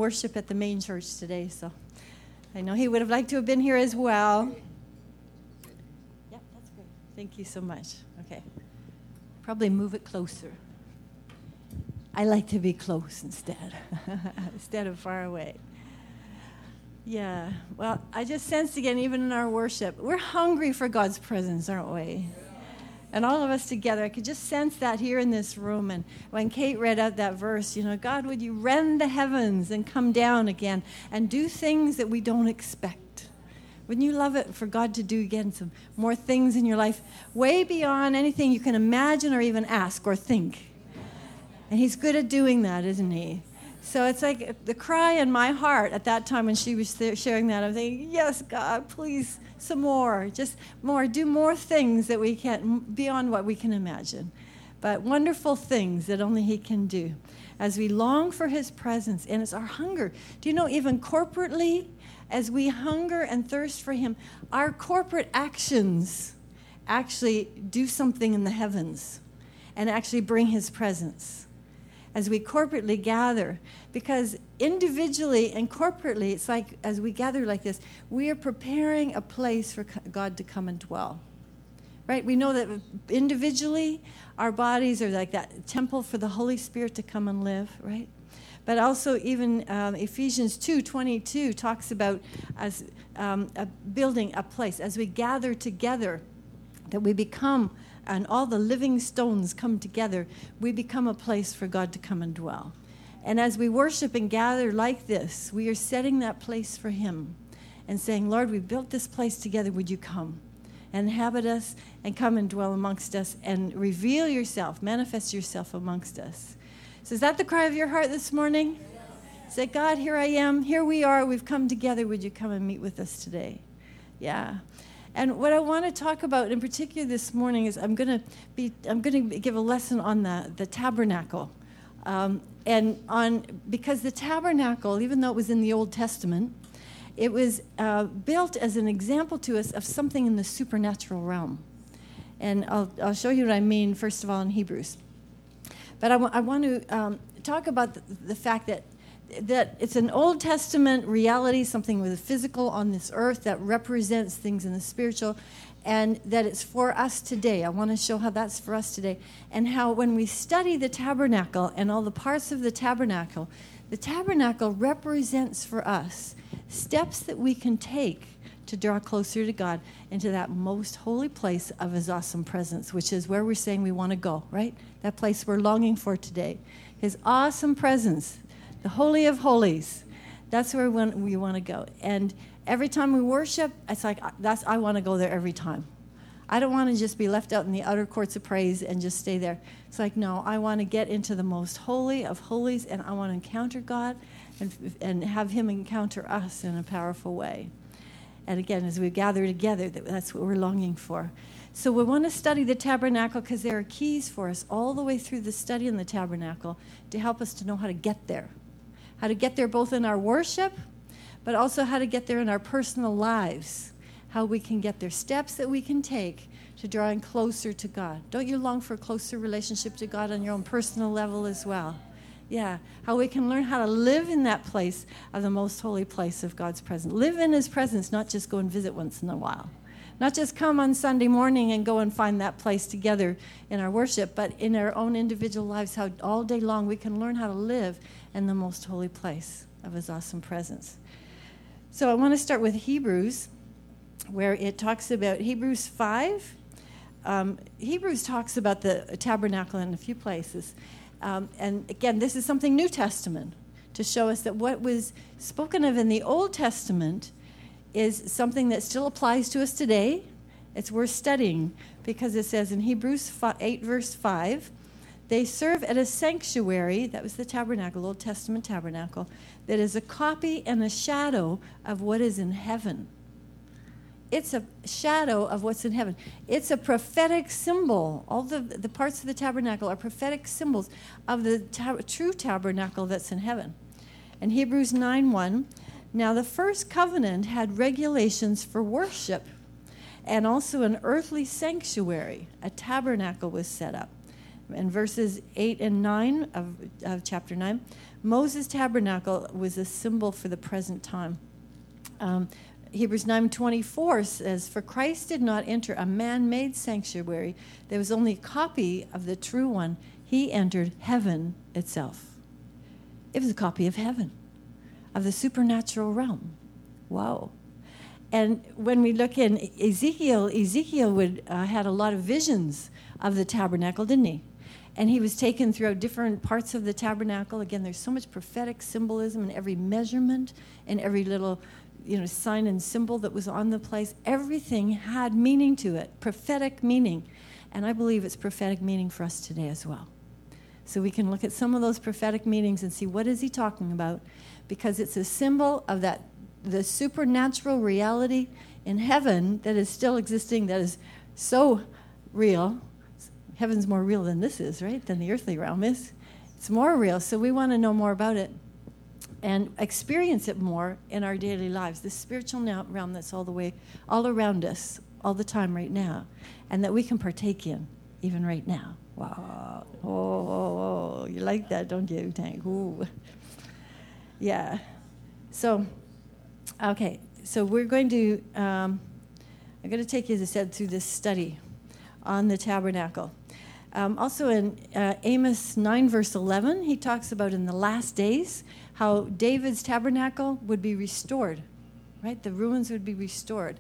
worship at the main church today, so I know he would have liked to have been here as well. Yeah, that's great. Thank you so much. Okay. Probably move it closer. I like to be close instead of far away. Yeah, well, I just sensed again, even in our worship, we're hungry for God's presence, aren't we? And all of us together, I could just sense that here in this room. And when Kate read out that verse, God, would you rend the heavens and come down again and do things that we don't expect? Wouldn't you love it for God to do again some more things in your life, way beyond anything you can imagine or even ask or think? And he's good at doing that, isn't he? So it's like the cry in my heart at that time when she was sharing that. I'm thinking, yes, God, please, some more. Just more. Do more things that we can, beyond what we can imagine. But wonderful things that only he can do. As we long for his presence, and it's our hunger. Do you know, even corporately, as we hunger and thirst for him, our corporate actions actually do something in the heavens and actually bring his presence. As we corporately gather, because individually and corporately, it's like as we gather like this, we are preparing a place for God to come and dwell, right? We know that individually, our bodies are like that temple for the Holy Spirit to come and live, right? But also even Ephesians 2:22 talks about us building a place. As we gather together, that we become, and all the living stones come together, we become a place for God to come and dwell. And as we worship and gather like this, we are setting that place for him and saying, Lord, we built this place together. Would you come and inhabit us and come and dwell amongst us and reveal yourself, manifest yourself amongst us? So is that the cry of your heart this morning? Yes. Say, God, here I am. Here we are. We've come together. Would you come and meet with us today? Yeah. And what I want to talk about in particular this morning is I'm going to give a lesson on the tabernacle, because the tabernacle, even though it was in the Old Testament, it was built as an example to us of something in the supernatural realm. And I'll show you what I mean first of all in Hebrews. But I want to talk about the fact that it's an Old Testament reality, something with the physical on this earth that represents things in the spiritual, and that it's for us today. I want to show how that's for us today, and how when we study the tabernacle and all the parts of the tabernacle represents for us steps that we can take to draw closer to God into that most holy place of his awesome presence, which is where we're saying we want to go, right? That place we're longing for today. His awesome presence, the Holy of Holies, that's where we want to go. And every time we worship, it's like, I want to go there every time. I don't want to just be left out in the outer courts of praise and just stay there. It's like, no, I want to get into the most holy of holies, and I want to encounter God and have him encounter us in a powerful way. And again, as we gather together, that's what we're longing for. So we want to study the tabernacle because there are keys for us all the way through the study in the tabernacle to help us to know how to get there. How to get there both in our worship, but also how to get there in our personal lives. How we can get there, steps that we can take to drawing closer to God. Don't you long for a closer relationship to God on your own personal level as well? Yeah, how we can learn how to live in that place of the most holy place of God's presence. Live in his presence, not just go and visit once in a while. Not just come on Sunday morning and go and find that place together in our worship, but in our own individual lives, how all day long we can learn how to live in the most holy place of his awesome presence. So I want to start with Hebrews, where it talks about Hebrews 5. Hebrews talks about the tabernacle in a few places. And again, this is something New Testament to show us that what was spoken of in the Old Testament is something that still applies to us today. It's worth studying because it says in Hebrews 8, verse 5, they serve at a sanctuary, that was the tabernacle, Old Testament tabernacle, that is a copy and a shadow of what is in heaven. It's a shadow of what's in heaven. It's a prophetic symbol. All the parts of the tabernacle are prophetic symbols of the true tabernacle that's in heaven. And Hebrews 9:1, now the first covenant had regulations for worship and also an earthly sanctuary. A tabernacle was set up. In verses 8 and 9 of chapter 9, Moses' tabernacle was a symbol for the present time. Hebrews 9:24 says, "For Christ did not enter a man-made sanctuary. There was only a copy of the true one. He entered heaven itself." It was a copy of heaven, of the supernatural realm. Wow. And when we look in Ezekiel had a lot of visions of the tabernacle, didn't he? And he was taken throughout different parts of the tabernacle. Again, there's so much prophetic symbolism in every measurement and every little sign and symbol that was on the place. Everything had meaning to it, prophetic meaning. And I believe it's prophetic meaning for us today as well. So we can look at some of those prophetic meanings and see what is he talking about, because it's a symbol of the supernatural reality in heaven that is still existing, that is so real. Heaven's more real than this is, right? Than the earthly realm is. It's more real, so we want to know more about it and experience it more in our daily lives. This spiritual realm that's all around us, all the time right now, and that we can partake in even right now. Wow. Oh, you like that, don't you, Tank? Ooh. Yeah. So, okay. So we're going to, I'm going to take you, as I said, through this study on the tabernacle. Also in Amos 9, verse 11, he talks about in the last days how David's tabernacle would be restored, right? The ruins would be restored.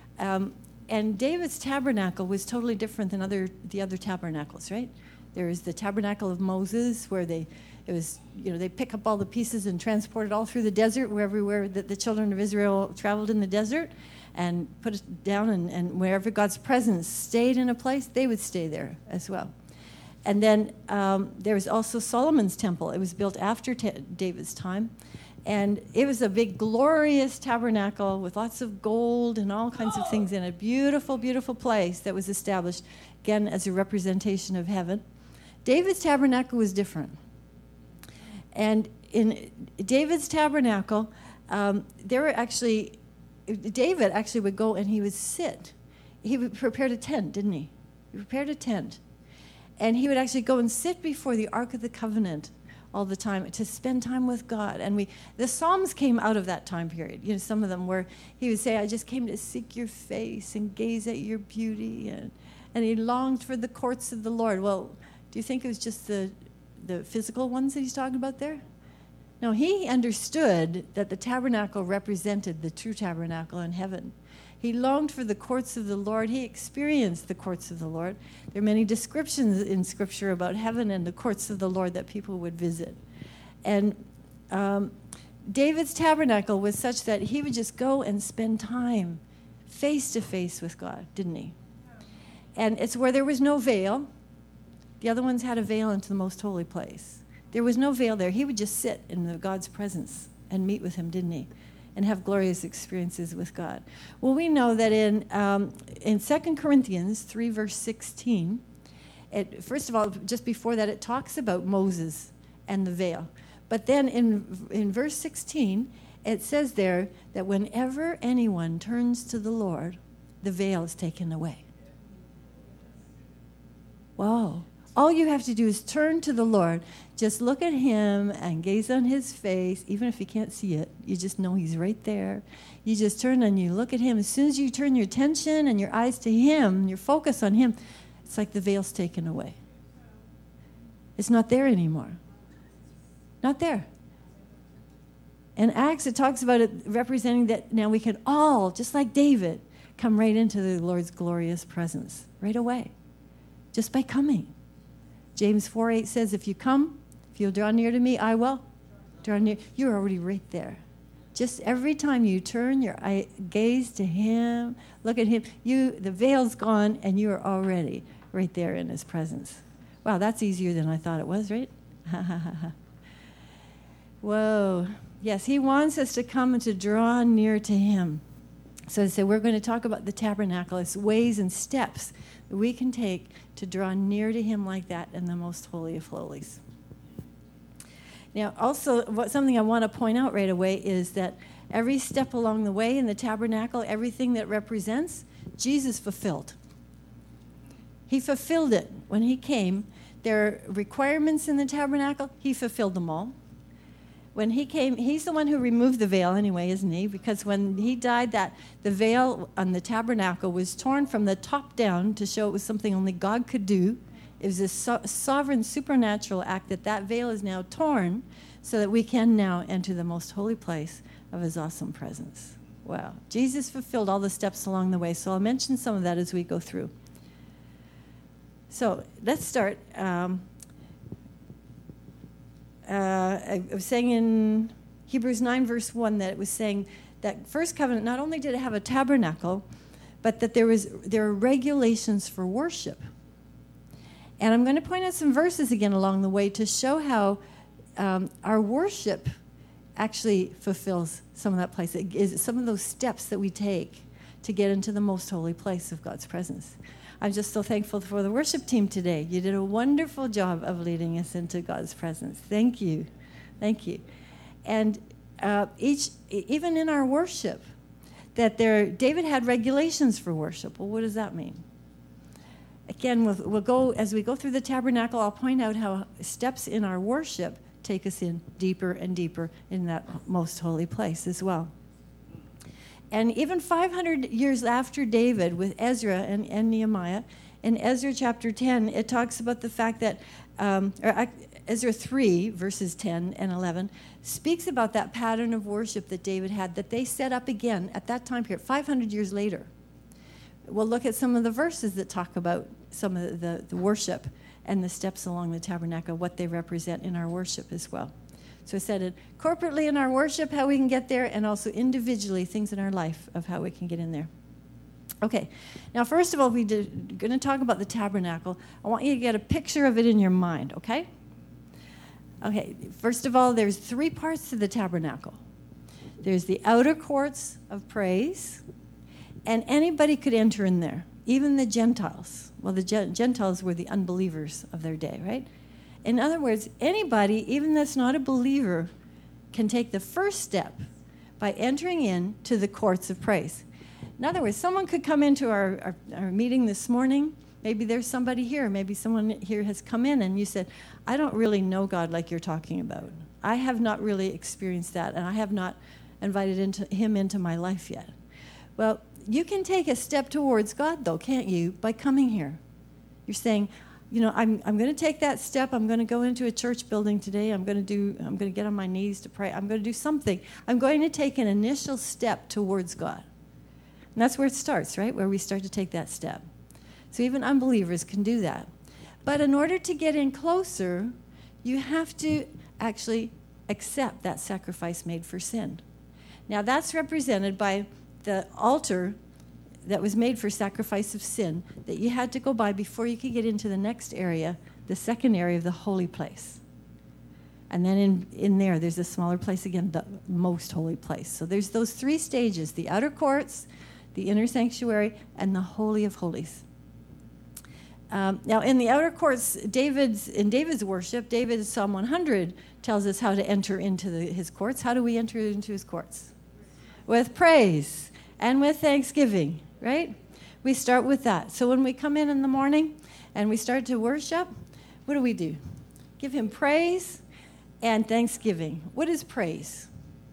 And David's tabernacle was totally different than the other tabernacles, right? There was the tabernacle of Moses, where they pick up all the pieces and transport it all through the desert, everywhere that the children of Israel traveled in the desert, and put it down, and wherever God's presence stayed in a place, they would stay there as well. And then there was also Solomon's temple. It was built after David's time. And it was a big, glorious tabernacle with lots of gold and all kinds of things in it. Beautiful, beautiful place that was established, again, as a representation of heaven. David's tabernacle was different. And in David's tabernacle, David actually would go and he would sit. He would prepare a tent, didn't he? He prepared a tent. And he would actually go and sit before the Ark of the Covenant all the time to spend time with God. And the Psalms came out of that time period. Some of them where he would say, "I just came to seek your face and gaze at your beauty." And he longed for the courts of the Lord. Well, do you think it was just the physical ones that he's talking about there? No, he understood that the tabernacle represented the true tabernacle in heaven. He longed for the courts of the Lord. He experienced the courts of the Lord. There are many descriptions in Scripture about heaven and the courts of the Lord that people would visit. And David's tabernacle was such that he would just go and spend time face to face with God, didn't he? And it's where there was no veil. The other ones had a veil into the most holy place. There was no veil there. He would just sit in God's presence and meet with him, didn't he? And have glorious experiences with God. Well, we know that in 2 Corinthians 3, verse 16, first of all, just before that, it talks about Moses and the veil. But then in verse 16, it says there that whenever anyone turns to the Lord, the veil is taken away. Wow. All you have to do is turn to the Lord. Just look at him and gaze on his face. Even if you can't see it, you just know he's right there. You just turn and you look at him. As soon as you turn your attention and your eyes to him, your focus on him, it's like the veil's taken away. It's not there anymore. Not there. In Acts, it talks about it representing that now we can all, just like David, come right into the Lord's glorious presence right away, just by coming. James 4:8 says, if you'll draw near to me, I will draw near. You're already right there. Just every time you turn your gaze to him, look at him, the veil's gone and you are already right there in his presence. Wow, that's easier than I thought it was, right? Whoa. Yes, he wants us to come and to draw near to him. So we're going to talk about the tabernacle as ways and steps that we can take to draw near to him like that in the most holy of holies. Now, also, something I want to point out right away is that every step along the way in the tabernacle, everything that represents, Jesus fulfilled. He fulfilled it when he came. There are requirements in the tabernacle. He fulfilled them all. when he came, he's the one who removed the veil anyway, isn't he? Because when he died, the veil on the tabernacle was torn from the top down to show it was something only God could do. It was a sovereign supernatural act that veil is now torn so that we can now enter the most holy place of his awesome presence. Wow. Jesus fulfilled all the steps along the way, so I'll mention some of that as we go through. So let's start. I was saying in Hebrews 9, verse 1, that it was saying that first covenant, not only did it have a tabernacle, but that there are regulations for worship. And I'm going to point out some verses again along the way to show how our worship actually fulfills some of that place. It is some of those steps that we take to get into the most holy place of God's presence. I'm just so thankful for the worship team today. You did a wonderful job of leading us into God's presence. Thank you. Thank you. And even in our worship, David had regulations for worship. Well, what does that mean? Again, we'll go, as we go through the tabernacle, I'll point out how steps in our worship take us in deeper and deeper in that most holy place as well. And even 500 years after David, with Ezra and Nehemiah, in Ezra chapter 10, it talks about the fact that, Ezra 3, verses 10 and 11, speaks about that pattern of worship that David had, that they set up again at that time period, 500 years later. We'll look at some of the verses that talk about some of the worship and the steps along the tabernacle, what they represent in our worship as well. So I said it corporately in our worship, how we can get there, and also individually, things in our life of how we can get in there. Okay, now first of all, we're going to talk about the tabernacle. I want you to get a picture of it in your mind, okay? Okay, first of all, there's 3 parts to the tabernacle. There's the outer courts of praise, and anybody could enter in there, even the Gentiles. Well, the Gentiles were the unbelievers of their day, right? In other words, anybody, even that's not a believer, can take the first step by entering into the courts of praise. In other words, someone could come into our meeting this morning. Maybe there's somebody here. Maybe someone here has come in and you said, I don't really know God like you're talking about. I have not really experienced that, and I have not invited him into my life yet. Well, you can take a step towards God, though, can't you, by coming here? You're saying, I'm going to take that step. I'm going to go into a church building today. I'm going to get on my knees to pray. I'm going to do something. I'm going to take an initial step towards God. And that's where it starts, right? Where we start to take that step. So even unbelievers can do that. But in order to get in closer, you have to actually accept that sacrifice made for sin. Now that's represented by the altar that was made for sacrifice of sin that you had to go by before you could get into the next area, the second area of the holy place. And then in there's a smaller place again, the most holy place. So there's those 3 stages, the outer courts, the inner sanctuary, and the Holy of Holies. Now in the outer courts, in David's worship, David's Psalm 100 tells us how to enter into his courts. How do we enter into his courts? With praise and with thanksgiving. Right? We start with that. So when we come in the morning and we start to worship, what do? Give him praise and thanksgiving. What is praise?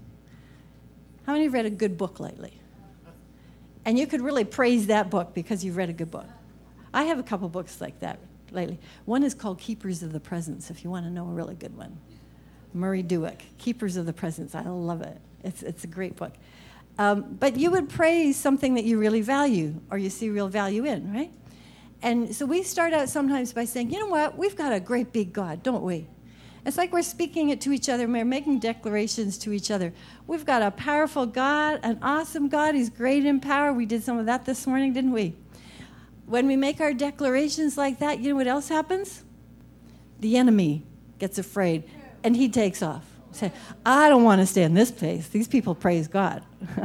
How many have read a good book lately? And you could really praise that book because you've read a good book. I have a couple books like that lately. One is called Keepers of the Presence, if you want to know a really good one. Murray Dewick, Keepers of the Presence. I love it. It's a great book. But you would praise something that you really value or you see real value in, right? And so we start out sometimes by saying, you know what? We've got a great big God, don't we? It's like we're speaking it to each other. We're making declarations to each other. We've got a powerful God, an awesome God. He's great in power. We did some of that this morning, didn't we? When we make our declarations like that, you know what else happens? The enemy gets afraid, and he takes off. Say, I don't want to stay in this place. These people praise God.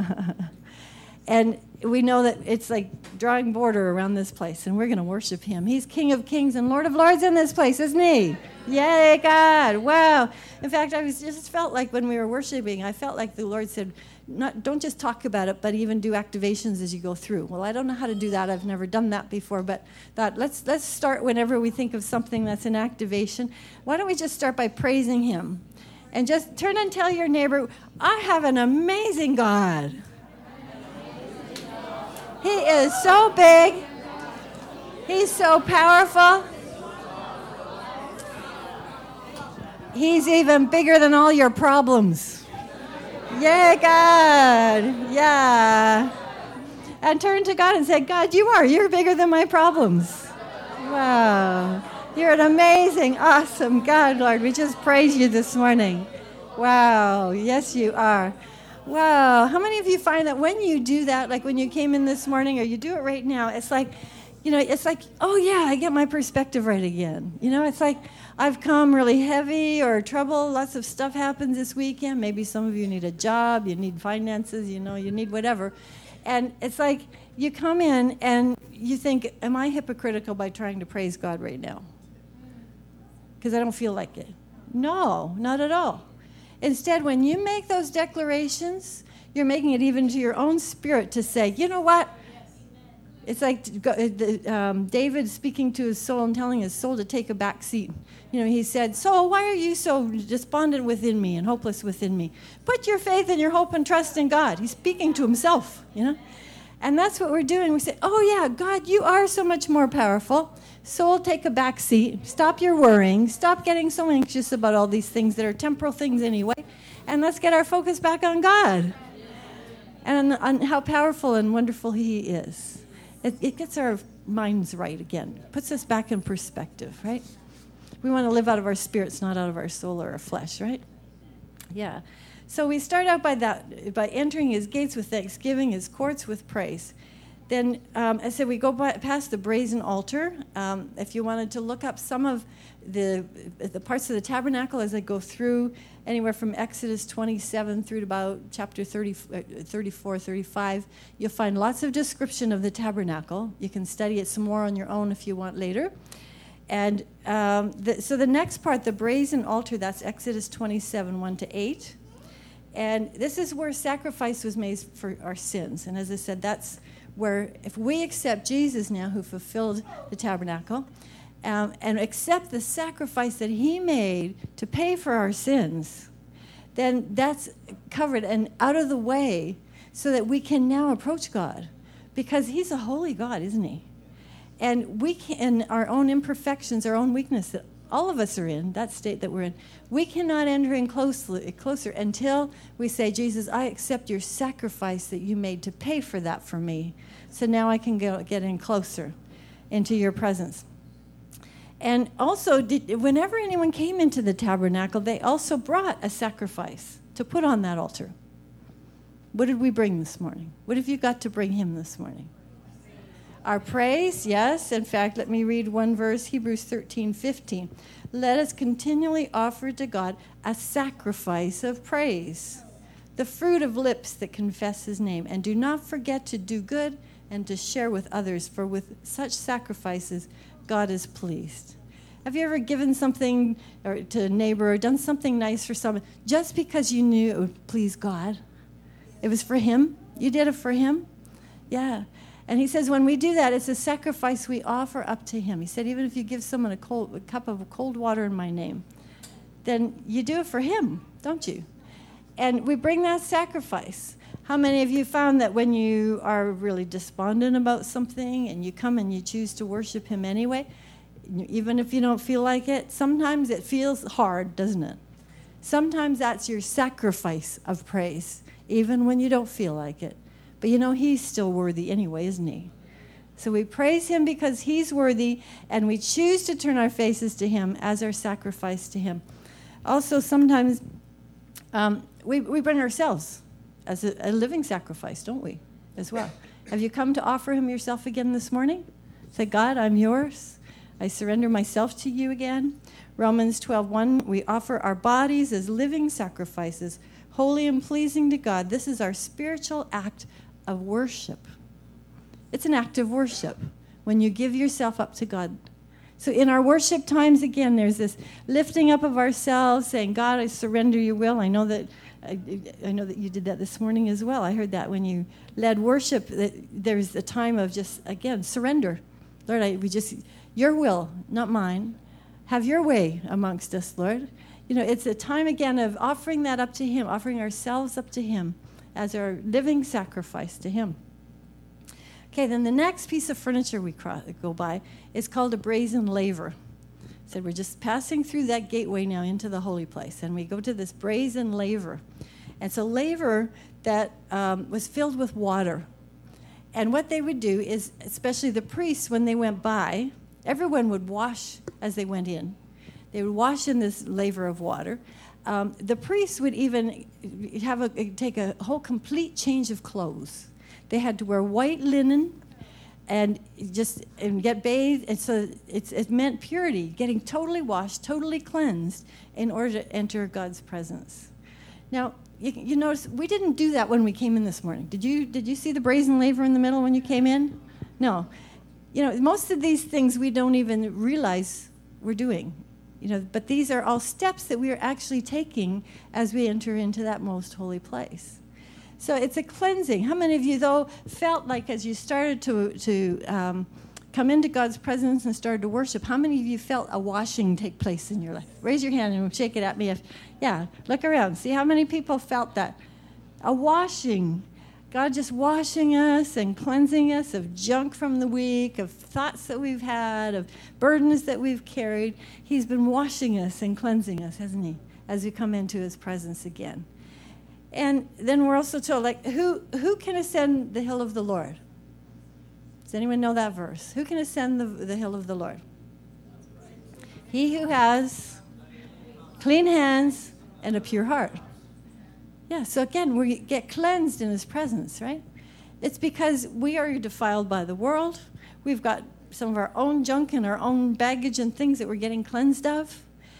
And we know that it's like drawing border around this place, and we're going to worship him. He's King of Kings and Lord of Lords in this place, isn't he? Yay, God. Wow. In fact, I just felt like when we were worshiping, I felt like the Lord said, don't just talk about it, but even do activations as you go through. Well, I don't know how to do that. I've never done that before, but thought, let's start whenever we think of something that's an activation. Why don't we just start by praising him? And just turn and tell your neighbor, I have an amazing God. He is so big. He's so powerful. He's even bigger than all your problems. Yeah, God. Yeah. And turn to God and say, God, you're bigger than my problems. Wow. You're an amazing, awesome God, Lord. We just praise you this morning. Wow. Yes, you are. Wow. How many of you find that when you do that, like when you came in this morning or you do it right now, it's like, oh, yeah, I get my perspective right again. It's like I've come really heavy or trouble. Lots of stuff happens this weekend. Maybe some of you need a job. You need finances. You need whatever. And it's like you come in and you think, am I hypocritical by trying to praise God right now? Because I don't feel like it. No, not at all. Instead, when you make those declarations, you're making it even to your own spirit to say, you know what? It's like David speaking to his soul and telling his soul to take a back seat. He said, soul, why are you so despondent within me and hopeless within me? Put your faith and your hope and trust in God. He's speaking to himself, And that's what we're doing. We say, oh, yeah, God, you are so much more powerful. Soul, take a back seat. Stop your worrying. Stop getting so anxious about all these things that are temporal things anyway. And let's get our focus back on God and on how powerful and wonderful he is. It gets our minds right again. Puts us back in perspective, right? We want to live out of our spirits, not out of our soul or our flesh, right? Yeah. So we start out by entering his gates with thanksgiving, his courts with praise. Then, I said, we go past the brazen altar. If you wanted to look up some of the parts of the tabernacle as I go through, anywhere from Exodus 27 through to about chapter 34, 35, you'll find lots of description of the tabernacle. You can study it some more on your own if you want later. And so the next part, the brazen altar, that's Exodus 27, 1 to 8. And this is where sacrifice was made for our sins. And as I said, that's where if we accept Jesus now, who fulfilled the tabernacle, and accept the sacrifice that he made to pay for our sins, then that's covered and out of the way so that we can now approach God. Because he's a holy God, isn't he? And we can, our own imperfections, our own weakness that all of us are in, that state that we're in, we cannot enter in closer until we say, Jesus, I accept your sacrifice that you made to pay for that for me. So now I can get in closer into your presence. And also, whenever anyone came into the tabernacle, they also brought a sacrifice to put on that altar. What did we bring this morning? What have you got to bring him this morning? Our praise, yes. In fact, let me read one verse, Hebrews 13:15. Let us continually offer to God a sacrifice of praise, the fruit of lips that confess his name. And do not forget to do good and to share with others, for with such sacrifices, God is pleased. Have you ever given something to a neighbor or done something nice for someone just because you knew it would please God? It was for him? You did it for him? Yeah. And he says when we do that, it's a sacrifice we offer up to him. He said even if you give someone a cup of cold water in my name, then you do it for him, don't you? And we bring that sacrifice. How many of you found that when you are really despondent about something and you come and you choose to worship him anyway, even if you don't feel like it, sometimes it feels hard, doesn't it? Sometimes that's your sacrifice of praise, even when you don't feel like it. But he's still worthy anyway, isn't he? So we praise him because he's worthy, and we choose to turn our faces to him as our sacrifice to him. Also, sometimes we bring ourselves as a living sacrifice, don't we, as well? Have you come to offer him yourself again this morning? Say, God, I'm yours. I surrender myself to you again. Romans 12:1, we offer our bodies as living sacrifices, holy and pleasing to God. This is our spiritual act of worship. It's an act of worship when you give yourself up to God. So in our worship times, again, there's this lifting up of ourselves, saying, God, I surrender your will. I know that you did that this morning as well. I heard that when you led worship, that there's a time of just, again, surrender. Lord, your will, not mine. Have your way amongst us, Lord. It's a time again of offering that up to him, offering ourselves up to him as our living sacrifice to him. Okay, then the next piece of furniture we go by is called a brazen laver. So we're just passing through that gateway now into the holy place, and we go to this brazen laver. And it's a laver that was filled with water. And what they would do is, especially the priests, when they went by, everyone would wash as they went in. They would wash in this laver of water. The priests would even take a whole complete change of clothes. They had to wear white linen and get bathed. And so it meant purity, getting totally washed, totally cleansed in order to enter God's presence. Now, you notice we didn't do that when we came in this morning. Did you see the brazen laver in the middle when you came in? No. Most of these things we don't even realize we're doing. But these are all steps that we are actually taking as we enter into that most holy place. So it's a cleansing. How many of you, though, felt like as you started to come into God's presence and started to worship, how many of you felt a washing take place in your life? Raise your hand and shake it at me. Look around. See how many people felt that? A washing. God just washing us and cleansing us of junk from the week, of thoughts that we've had, of burdens that we've carried. He's been washing us and cleansing us, hasn't he, as we come into his presence again. And then we're also told, who can ascend the hill of the Lord? Does anyone know that verse? Who can ascend the hill of the Lord? He who has clean hands and a pure heart. Yeah, so again, we get cleansed in his presence, right? It's because we are defiled by the world. We've got some of our own junk and our own baggage and things that we're getting cleansed of.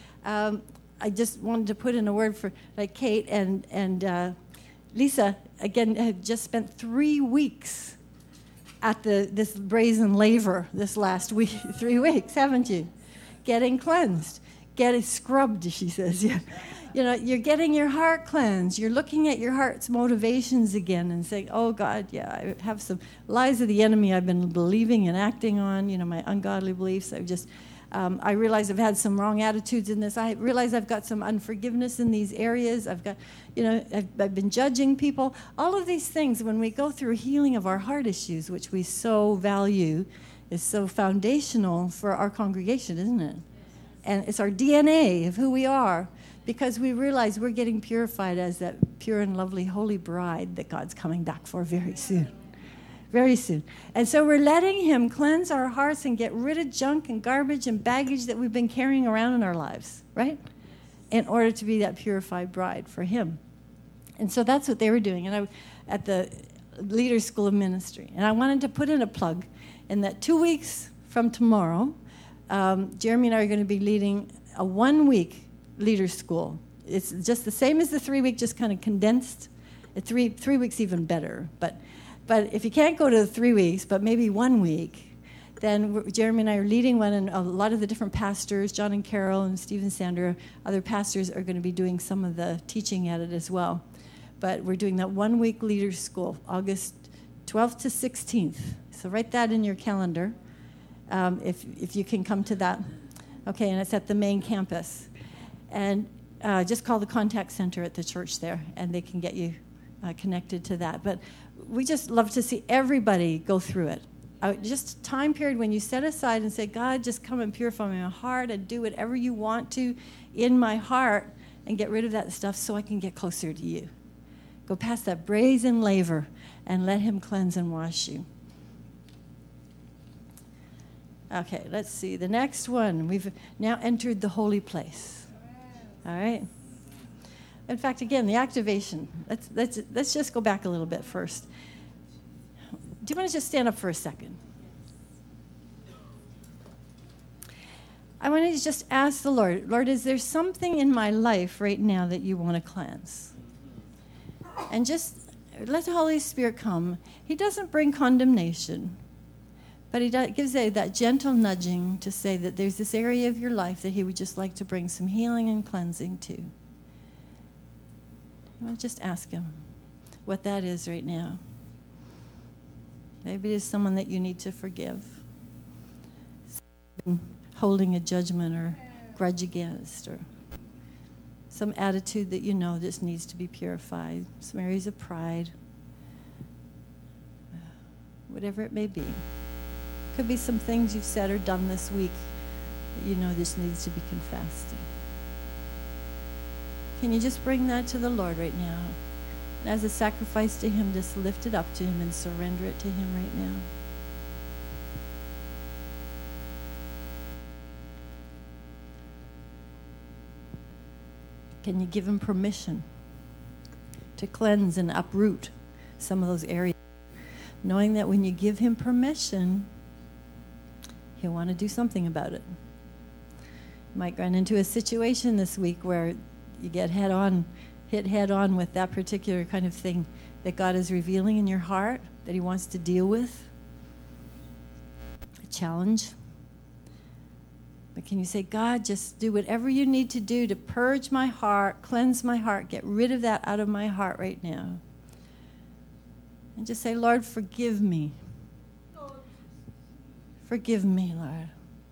I just wanted to put in a word for Kate and Lisa, again, had just spent 3 weeks at this brazen laver this last week, 3 weeks, haven't you? Getting cleansed, getting scrubbed, she says, yeah. You're getting your heart cleansed. You're looking at your heart's motivations again and saying, oh, God, yeah, I have some lies of the enemy I've been believing and acting on, my ungodly beliefs. I realize I've had some wrong attitudes in this. I realize I've got some unforgiveness in these areas. I've got, I've been judging people. All of these things, when we go through healing of our heart issues, which we so value, is so foundational for our congregation, isn't it? And it's our DNA of who we are, because we realize we're getting purified as that pure and lovely holy bride that God's coming back for very soon. Very soon. And so we're letting him cleanse our hearts and get rid of junk and garbage and baggage that we've been carrying around in our lives, right? In order to be that purified bride for him. And so that's what they were doing. And at the Leaders School of Ministry. And I wanted to put in a plug in that 2 weeks from tomorrow, Jeremy and I are going to be leading a 1-week Leaders School. It's just the same as the 3-week, just kind of condensed. 3 weeks even better. But if you can't go to the 3 weeks, but maybe 1 week, then Jeremy and I are leading one, and a lot of the different pastors, John and Carol and Steve and Sandra, other pastors are going to be doing some of the teaching at it as well. But we're doing that 1-week Leaders School, August 12th to 16th. So write that in your calendar if you can come to that. Okay, and it's at the main campus. And just call the contact center at the church there, and they can get you connected to that. But we just love to see everybody go through it. Just a time period when you set aside and say, God, just come and purify my heart and do whatever you want to in my heart and get rid of that stuff so I can get closer to you. Go past that brazen laver and let him cleanse and wash you. Okay, let's see. The next one, we've now entered the holy place. All right. In fact, again, the activation. Let's just go back a little bit first. Do you want to just stand up for a second? I want to just ask the Lord, is there something in my life right now that you want to cleanse? And just let the Holy Spirit come. He doesn't bring condemnation, but he gives that gentle nudging to say that there's this area of your life that he would just like to bring some healing and cleansing to. Well, just ask him what that is right now. Maybe it's someone that you need to forgive, holding a judgment or grudge against, or some attitude that you know just needs to be purified, some areas of pride, whatever it may be. Could be some things you've said or done this week that you know just needs to be confessed. Can you just bring that to the Lord right now? And as a sacrifice to Him, just lift it up to Him and surrender it to Him right now. Can you give Him permission to cleanse and uproot some of those areas? Knowing that when you give Him permission, He'll want to do something about it. You might run into a situation this week where you get hit head on with that particular kind of thing that God is revealing in your heart, that He wants to deal with. A challenge. But can you say, God, just do whatever you need to do to purge my heart, cleanse my heart, get rid of that out of my heart right now. And just say, Lord, forgive me. Forgive me, Lord.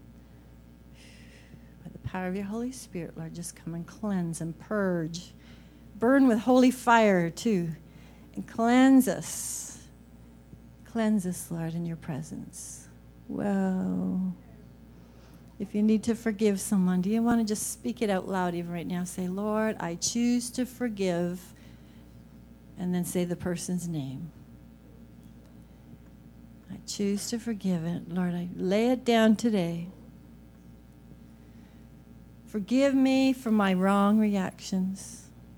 By the power of your Holy Spirit, Lord, just come and cleanse and purge. Burn with holy fire, too. And cleanse us. Cleanse us, Lord, in your presence. Whoa. If you need to forgive someone, do you want to just speak it out loud even right now? Say, Lord, I choose to forgive. And then say the person's name. I choose to forgive it. Lord, I lay it down today. Forgive me for my wrong reactions.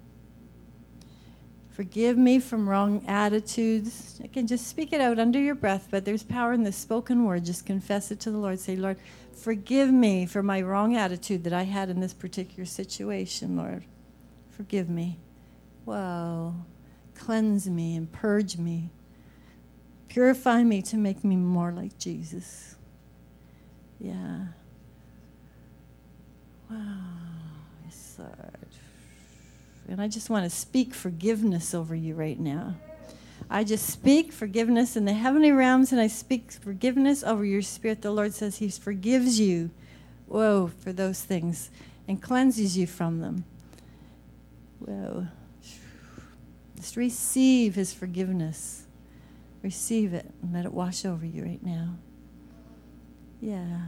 Forgive me from wrong attitudes. You can just speak it out under your breath, but there's power in the spoken word. Just confess it to the Lord. Say, Lord, forgive me for my wrong attitude that I had in this particular situation, Lord. Forgive me. Wow. Cleanse me and purge me. Purify me to make me more like Jesus. Yeah. Wow. Yes, Lord. And I just want to speak forgiveness over you right now. I just speak forgiveness in the heavenly realms, and I speak forgiveness over your spirit. The Lord says He forgives you, whoa, for those things, and cleanses you from them. Whoa. Just receive His forgiveness. Receive it and let it wash over you right now. Yeah.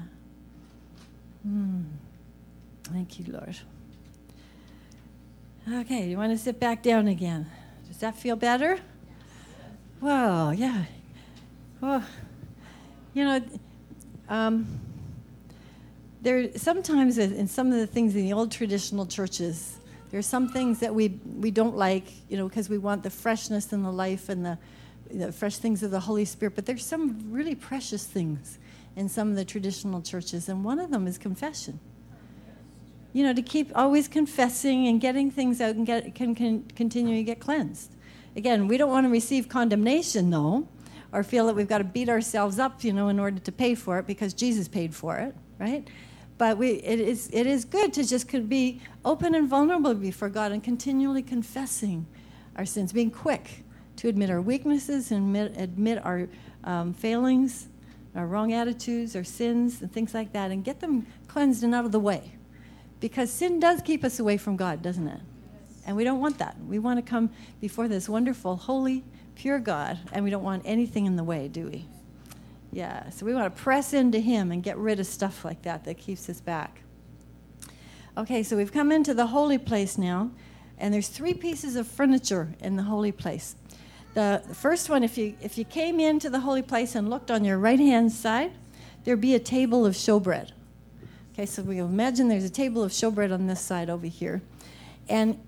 Thank you, Lord. Okay, you want to sit back down again? Does that feel better? Wow, yeah. Oh, you know, there sometimes in some of the things in the old traditional churches, there are some things that we don't like, you know, because we want the freshness and the life and the fresh things of the Holy Spirit. But there's some really precious things in some of the traditional churches, and one of them is confession. You know, to keep always confessing and getting things out and continue to get cleansed. Again, we don't want to receive condemnation, though, or feel that we've got to beat ourselves up, you know, in order to pay for it because Jesus paid for it, right? But it is good to just be open and vulnerable before God and continually confessing our sins, being quick to admit our weaknesses and admit our failings, our wrong attitudes, our sins, and things like that, and get them cleansed and out of the way. Because sin does keep us away from God, doesn't it? And we don't want that. We want to come before this wonderful, holy, pure God, and we don't want anything in the way, do we? Yeah, so we want to press into Him and get rid of stuff like that keeps us back. Okay, so we've come into the holy place now, and there's 3 pieces of furniture in the holy place. The first one, if you came into the holy place and looked on your right-hand side, there'd be a table of showbread. Okay, so we imagine there's a table of showbread on this side over here. And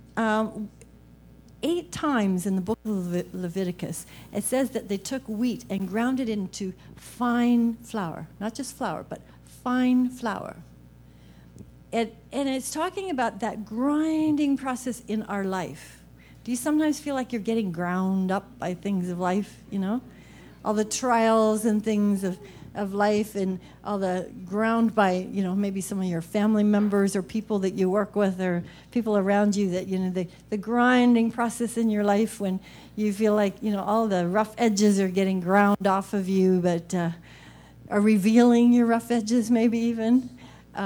8 times in the book of Leviticus, it says that they took wheat and ground it into fine flour. Not just flour, but fine flour. And it's talking about that grinding process in our life. Do you sometimes feel like you're getting ground up by things of life, you know? All the trials and things of life and all the ground by, you know, maybe some of your family members or people that you work with or people around you that, you know, the grinding process in your life when you feel like, you know, all the rough edges are getting ground off of you, but are revealing your rough edges maybe even.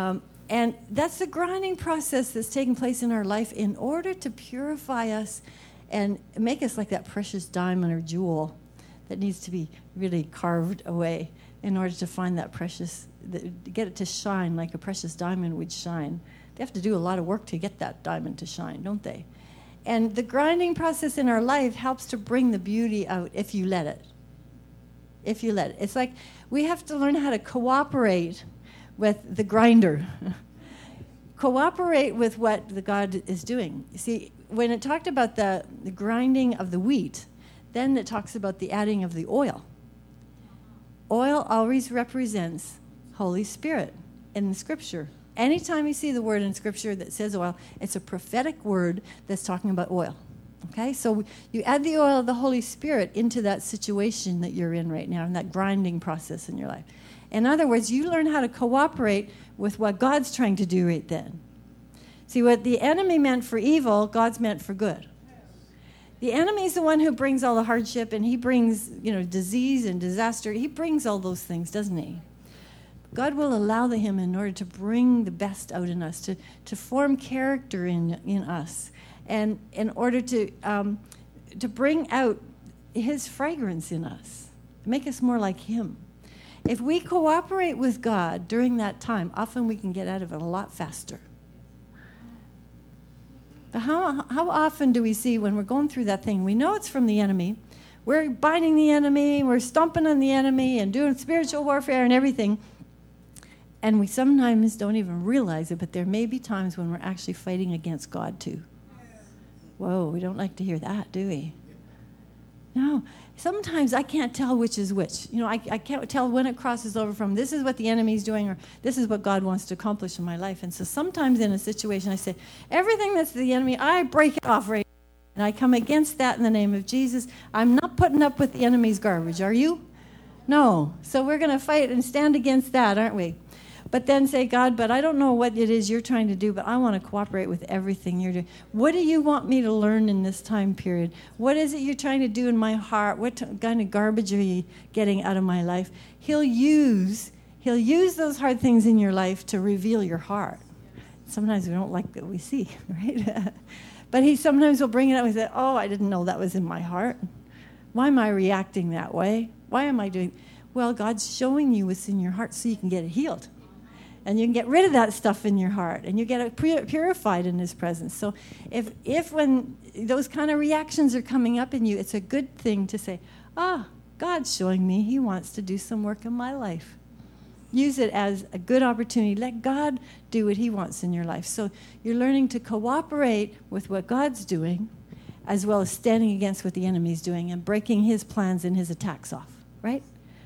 And that's the grinding process that's taking place in our life in order to purify us and make us like that precious diamond or jewel that needs to be really carved away in order to find that precious, get it to shine like a precious diamond would shine. They have to do a lot of work to get that diamond to shine, don't they? And the grinding process in our life helps to bring the beauty out if you let it. If you let it. It's like we have to learn how to cooperate with the grinder. Cooperate with what the God is doing. You see, when it talked about the grinding of the wheat, then it talks about the adding of the oil. Oil always represents Holy Spirit in the Scripture. Anytime you see the word in Scripture that says oil, it's a prophetic word that's talking about oil. Okay? So you add the oil of the Holy Spirit into that situation that you're in right now, in that grinding process in your life. In other words, you learn how to cooperate with what God's trying to do right then. See, what the enemy meant for evil, God's meant for good. The enemy is the one who brings all the hardship, and he brings, disease and disaster. He brings all those things, doesn't he? God will allow him in order to bring the best out in us, to form character in us, and in order to bring out his fragrance in us, make us more like him. If we cooperate with God during that time, often we can get out of it a lot faster. But how often do we see when we're going through that thing, we know it's from the enemy, we're binding the enemy, we're stomping on the enemy and doing spiritual warfare and everything, and we sometimes don't even realize it, but there may be times when we're actually fighting against God too. Whoa, we don't like to hear that, do we? No. Sometimes I can't tell which is which. I can't tell when it crosses over from this is what the enemy's doing or this is what God wants to accomplish in my life. And so sometimes in a situation I say, everything that's the enemy, I break it off right now. And I come against that in the name of Jesus. I'm not putting up with the enemy's garbage. Are you? No. So we're going to fight and stand against that, aren't we? But then say, God, but I don't know what it is you're trying to do, but I want to cooperate with everything you're doing. What do you want me to learn in this time period? What is it you're trying to do in my heart? What kind of garbage are you getting out of my life? He'll use those hard things in your life to reveal your heart. Sometimes we don't like what we see, right? But he sometimes will bring it up and say, oh, I didn't know that was in my heart. Why am I reacting that way? Why am I doing? Well, God's showing you what's in your heart so you can get it healed. And you can get rid of that stuff in your heart, and you get it purified in his presence. So if when those kind of reactions are coming up in you, it's a good thing to say, God's showing me he wants to do some work in my life. Use it as a good opportunity. Let God do what he wants in your life. So you're learning to cooperate with what God's doing, as well as standing against what the enemy's doing and breaking his plans and his attacks off, right?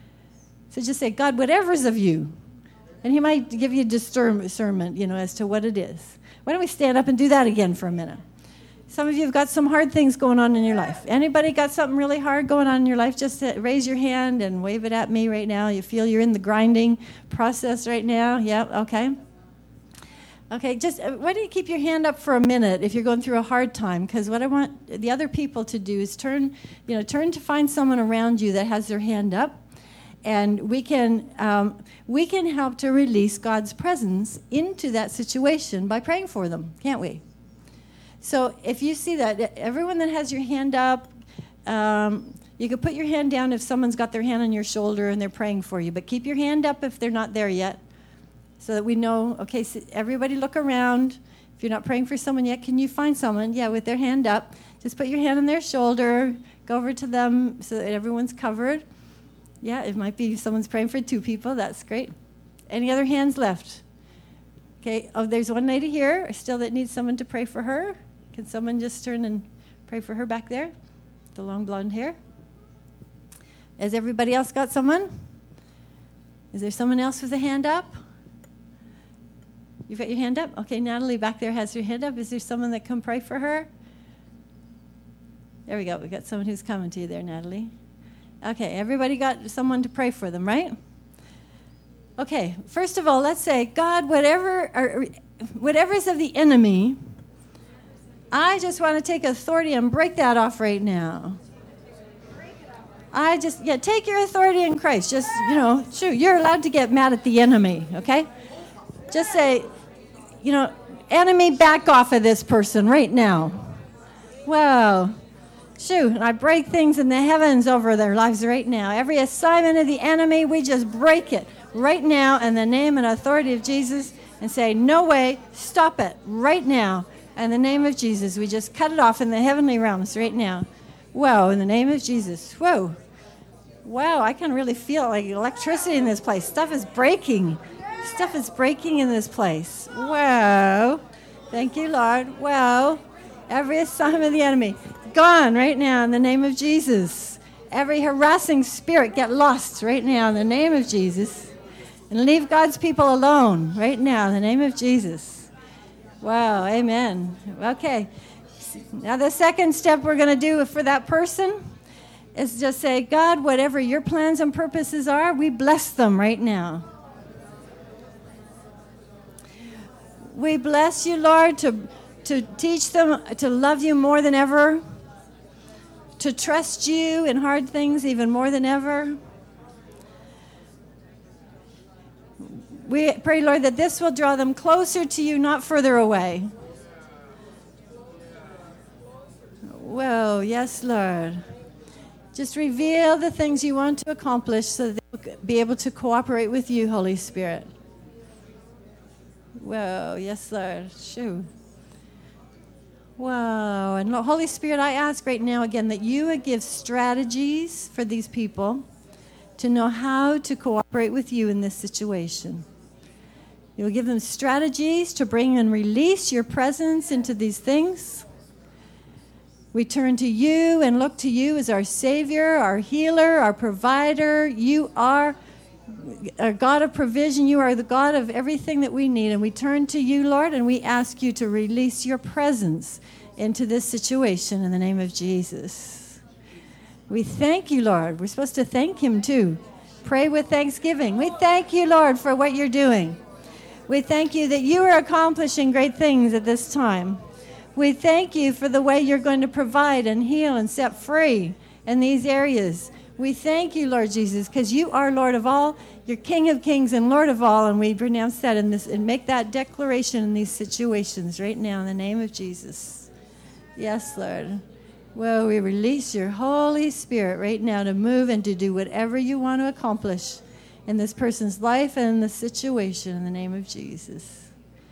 So just say, God, whatever's of you, and he might give you discernment, as to what it is. Why don't we stand up and do that again for a minute? Some of you have got some hard things going on in your life. Anybody got something really hard going on in your life? Just raise your hand and wave it at me right now. You feel you're in the grinding process right now? Yeah, okay. Okay, just why don't you keep your hand up for a minute if you're going through a hard time? Because what I want the other people to do is turn to find someone around you that has their hand up. And we can help to release God's presence into that situation by praying for them, can't we? So if you see that, everyone that has your hand up, you can put your hand down if someone's got their hand on your shoulder and they're praying for you. But keep your hand up if they're not there yet so that we know, okay, so everybody look around. If you're not praying for someone yet, can you find someone, with their hand up? Just put your hand on their shoulder, go over to them so that everyone's covered. Yeah, it might be someone's praying for 2 people. That's great. Any other hands left? Okay. Oh, there's one lady here still that needs someone to pray for her. Can someone just turn and pray for her back there? The long blonde hair. Has everybody else got someone? Is there someone else with a hand up? You've got your hand up? Okay, Natalie back there has her hand up. Is there someone that can pray for her? There we go. We got someone who's coming to you there, Natalie. Okay, everybody got someone to pray for them, right? Okay, first of all, let's say, God, whatever's of the enemy, I just want to take authority and break that off right now. Take your authority in Christ. Just, you're allowed to get mad at the enemy, okay? Just say, enemy, back off of this person right now. Wow. Shoot, I break things in the heavens over their lives right now. Every assignment of the enemy, we just break it right now in the name and authority of Jesus and say, no way, stop it right now. In the name of Jesus, we just cut it off in the heavenly realms right now. Whoa, in the name of Jesus. Whoa. Wow, I can really feel like electricity in this place. Stuff is breaking. Stuff is breaking in this place. Wow. Thank you, Lord. Wow. Every assignment of the enemy, gone right now in the name of Jesus. Every harassing spirit, get lost right now in the name of Jesus. And leave God's people alone right now in the name of Jesus. Wow, amen. Okay. Now the second step we're going to do for that person is just say, God, whatever your plans and purposes are, we bless them right now. We bless you, Lord, to teach them to love you more than ever, to trust you in hard things even more than ever. We pray, Lord, that this will draw them closer to you, not further away. Whoa, yes, Lord. Just reveal the things you want to accomplish so that they'll be able to cooperate with you, Holy Spirit. Whoa, yes, Lord. Shoo. Wow. And Holy Spirit, I ask right now again that you would give strategies for these people to know how to cooperate with you in this situation. You'll give them strategies to bring and release your presence into these things. We turn to you and look to you as our Savior, our healer, our provider. You are our God of provision. You are the God of everything that we need. And we turn to you, Lord, and we ask you to release your presence into this situation in the name of Jesus. We thank you, Lord. We're supposed to thank him too. Pray with thanksgiving. We thank you, Lord, for what you're doing. We thank you that you are accomplishing great things at this time. We thank you for the way you're going to provide and heal and set free in these areas. We thank you, Lord Jesus, because you are Lord of all. You're King of kings and Lord of all, and we pronounce that in this and make that declaration in these situations right now in the name of Jesus. Yes, Lord. Well, we release your Holy Spirit right now to move and to do whatever you want to accomplish in this person's life and in the situation in the name of Jesus.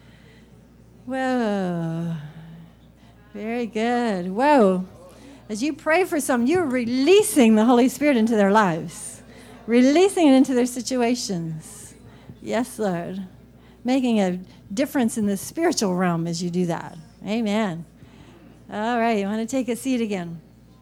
Whoa. Very good. Whoa. As you pray for some, you're releasing the Holy Spirit into their lives, releasing it into their situations. Yes, Lord. Making a difference in the spiritual realm as you do that. Amen. All right, you want to take a seat again.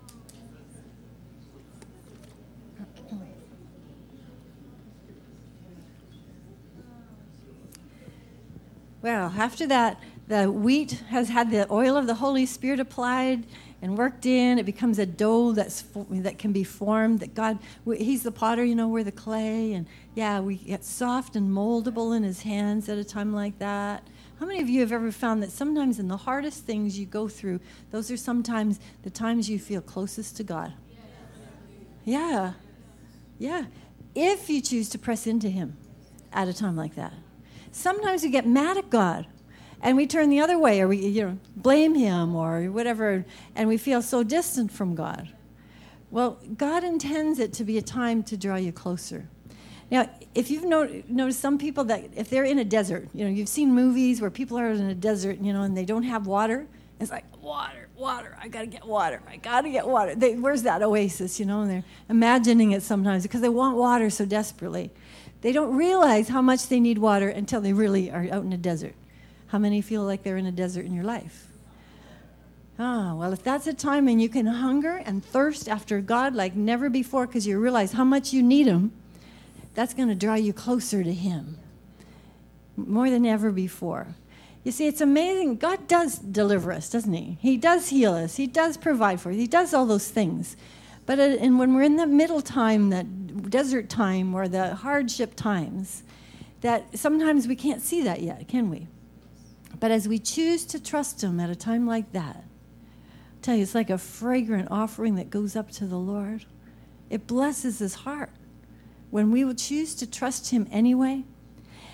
Well, after that, the wheat has had the oil of the Holy Spirit applied and worked in. It becomes a dough that can be formed. That God, he's the potter, we're the clay. And yeah, we get soft and moldable in his hands at a time like that. How many of you have ever found that sometimes in the hardest things you go through, those are sometimes the times you feel closest to God? Yeah. Yeah. If you choose to press into him at a time like that. Sometimes we get mad at God. And we turn the other way, or we blame him, or whatever, and we feel so distant from God. Well, God intends it to be a time to draw you closer. Now, if you've noticed some people that if they're in a desert, you've seen movies where people are in a desert, and they don't have water. It's like, water, I got to get water. Where's that oasis, and they're imagining it sometimes because they want water so desperately. They don't realize how much they need water until they really are out in a desert. How many feel like they're in a desert in your life? Well, if that's a time and you can hunger and thirst after God like never before because you realize how much you need him, that's going to draw you closer to him more than ever before. You see, it's amazing. God does deliver us, doesn't he? He does heal us. He does provide for us. He does all those things. But and when we're in that middle time, that desert time or the hardship times, that sometimes we can't see that yet, can we? But as we choose to trust him at a time like that, I tell you, it's like a fragrant offering that goes up to the Lord. It blesses his heart when we will choose to trust him anyway.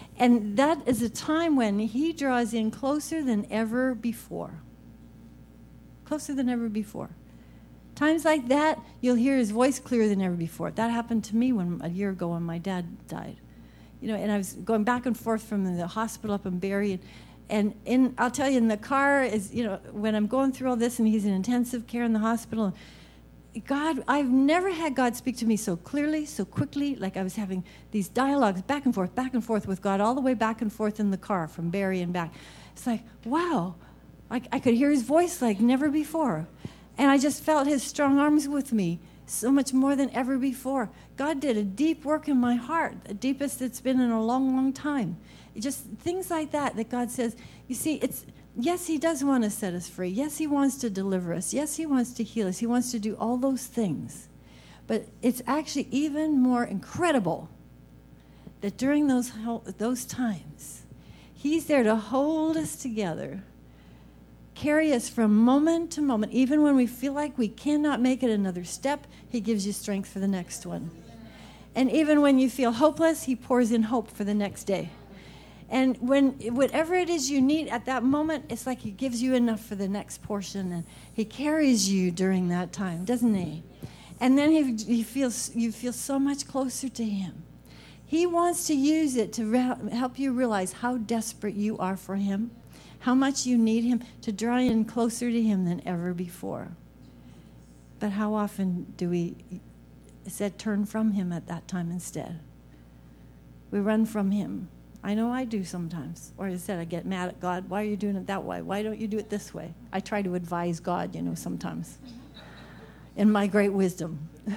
And that is a time when he draws in closer than ever before. Closer than ever before. Times like that, you'll hear his voice clearer than ever before. That happened to me a year ago when my dad died. And I was going back and forth from the hospital up in Barrie, and I'll tell you, in the car, when I'm going through all this, and he's in intensive care in the hospital, I've never had God speak to me so clearly, so quickly, like I was having these dialogues back and forth with God, all the way back and forth in the car from Barrie and back. It's like, wow, I could hear his voice like never before. And I just felt his strong arms with me so much more than ever before. God did a deep work in my heart, the deepest it's been in a long, long time. Just things like that God says, you see, yes, he does want to set us free. Yes, he wants to deliver us. Yes, he wants to heal us. He wants to do all those things. But it's actually even more incredible that during those times, he's there to hold us together, carry us from moment to moment. Even when we feel like we cannot make it another step, he gives you strength for the next one. And even when you feel hopeless, he pours in hope for the next day. And whatever it is you need at that moment, it's like he gives you enough for the next portion, and he carries you during that time, doesn't he? And then you feel so much closer to him. He wants to use it to help you realize how desperate you are for him, how much you need him, to draw in closer to him than ever before. But how often do we turn from him at that time instead? We run from him. I know I do sometimes. Or I get mad at God. Why are you doing it that way? Why don't you do it this way? I try to advise God, sometimes, in my great wisdom.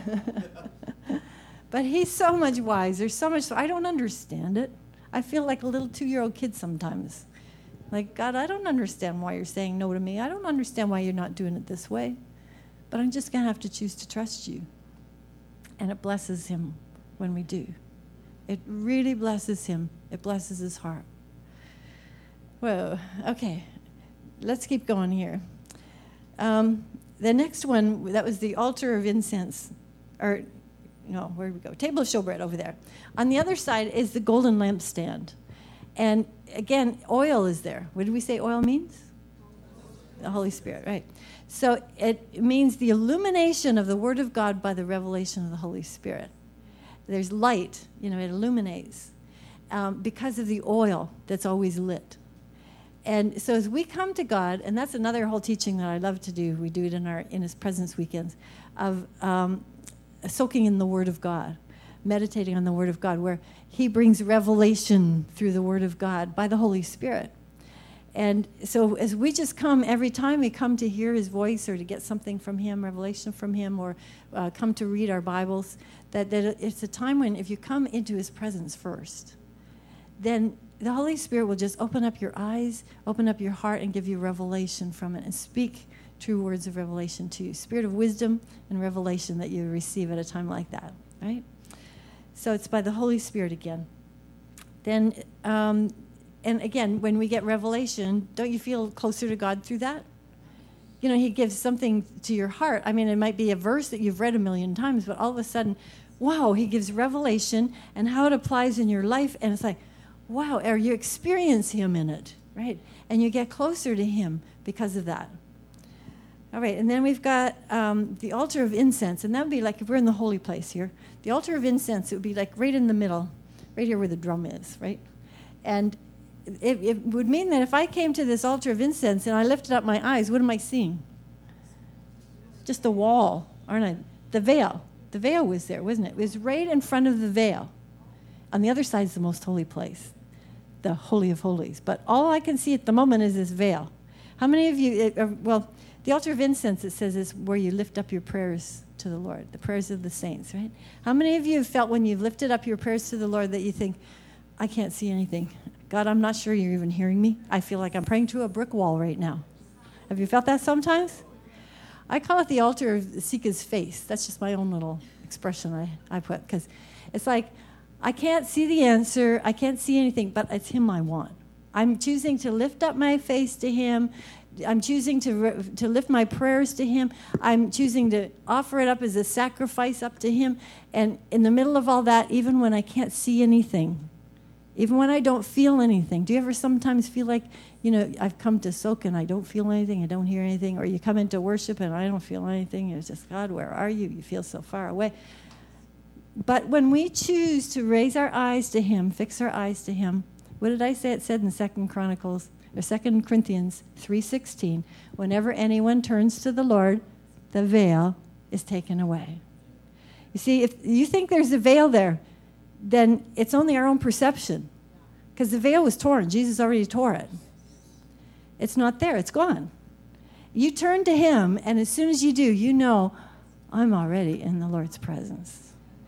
But he's so much wiser, so much so I don't understand it. I feel like a little 2-year-old kid sometimes. Like, God, I don't understand why you're saying no to me. I don't understand why you're not doing it this way. But I'm just going to have to choose to trust you. And it blesses him when we do. It really blesses him. It blesses his heart. Whoa, okay. Let's keep going here. The next one, that was the altar of incense. Where did we go? Table of showbread over there. On the other side is the golden lampstand. And again, oil is there. What did we say oil means? The Holy Spirit, right. So it means the illumination of the Word of God by the revelation of the Holy Spirit. There's light, it illuminates because of the oil that's always lit. And so as we come to God, and that's another whole teaching that I love to do, we do it in His Presence weekends, of soaking in the Word of God, meditating on the Word of God, where He brings revelation through the Word of God by the Holy Spirit. And so as we just come, every time we come to hear His voice or to get something from Him, revelation from Him, or come to read our Bibles, that it's a time when if you come into His presence first, then the Holy Spirit will just open up your eyes, open up your heart, and give you revelation from it and speak true words of revelation to you. Spirit of wisdom and revelation that you receive at a time like that, right? So it's by the Holy Spirit again. Then, and again, when we get revelation, don't you feel closer to God through that? He gives something to your heart. I mean, it might be a verse that you've read 1,000,000 times, but all of a sudden, wow, He gives revelation and how it applies in your life. And it's like, wow, or you experience Him in it, right? And you get closer to Him because of that. All right, and then we've got the altar of incense. And that would be like, if we're in the holy place here, the altar of incense, it would be like right in the middle, right here where the drum is, right? And it would mean that if I came to this altar of incense and I lifted up my eyes, what am I seeing? Just the wall, aren't I? The veil. The veil was there, wasn't it? It was right in front of the veil. On the other side is the most holy place, the Holy of Holies. But all I can see at the moment is this veil. How many of you, the altar of incense, it says, is where you lift up your prayers to the Lord, the prayers of the saints, right? How many of you have felt when you've lifted up your prayers to the Lord that you think, I can't see anything? God, I'm not sure you're even hearing me. I feel like I'm praying to a brick wall right now. Have you felt that sometimes? I call it the altar of Sika's face. That's just my own little expression I put, because it's like, I can't see the answer. I can't see anything, but it's Him I want. I'm choosing to lift up my face to Him. I'm choosing to lift my prayers to Him. I'm choosing to offer it up as a sacrifice up to Him. And in the middle of all that, even when I can't see anything, Even when I don't feel anything. Do you ever sometimes feel like, I've come to soak and I don't feel anything, I don't hear anything, or you come into worship and I don't feel anything, it's just, God, where are you? You feel so far away. But when we choose to raise our eyes to him, fix our eyes to him, what did I say it said in 2 Corinthians 3:16? Whenever anyone turns to the Lord, the veil is taken away. You see, if you think there's a veil there, then it's only our own perception. Because the veil was torn. Jesus already tore it. It's not there. It's gone. You turn to him, and as soon as you do, you know, I'm already in the Lord's presence.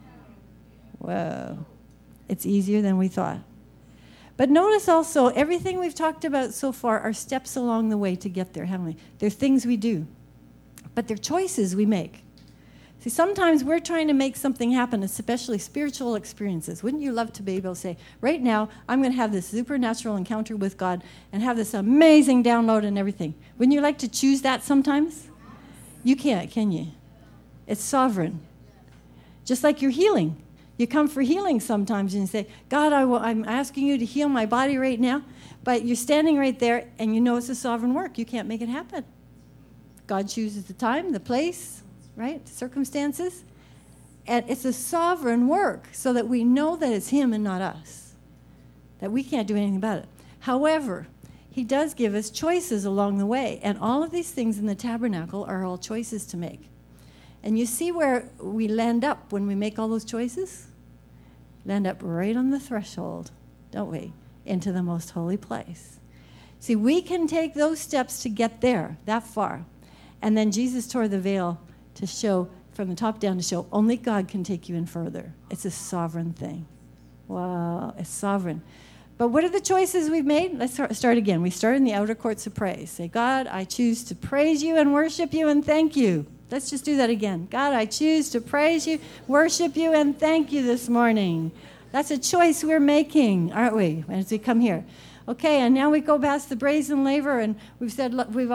Whoa. It's easier than we thought. But notice also, everything we've talked about so far are steps along the way to get there, haven't we? They're things we do. But they're choices we make. See, sometimes we're trying to make something happen, especially spiritual experiences. Wouldn't you love to be able to say, right now, I'm going to have this supernatural encounter with God and have this amazing download and everything? Wouldn't you like to choose that sometimes? You can't, can you? It's sovereign. Just like your healing. You come for healing sometimes and you say, God, I'm asking you to heal my body right now. But you're standing right there and you know it's a sovereign work. You can't make it happen. God chooses the time, the place, right? Circumstances. And it's a sovereign work so that we know that it's him and not us. That we can't do anything about it. However, he does give us choices along the way. And all of these things in the tabernacle are all choices to make. And you see where we land up when we make all those choices? Land up right on the threshold, don't we? Into the most holy place. See, we can take those steps to get there, that far. And then Jesus tore the veil to show, from the top down, to show only God can take you in further. It's a sovereign thing. Wow, it's sovereign. But what are the choices we've made? Let's start again. We start in the outer courts of praise. Say, God, I choose to praise you and worship you and thank you. Let's just do that again. God, I choose to praise you, worship you, and thank you this morning. That's a choice we're making, aren't we, as we come here? Okay, and now we go past the brazen laver, and we've said,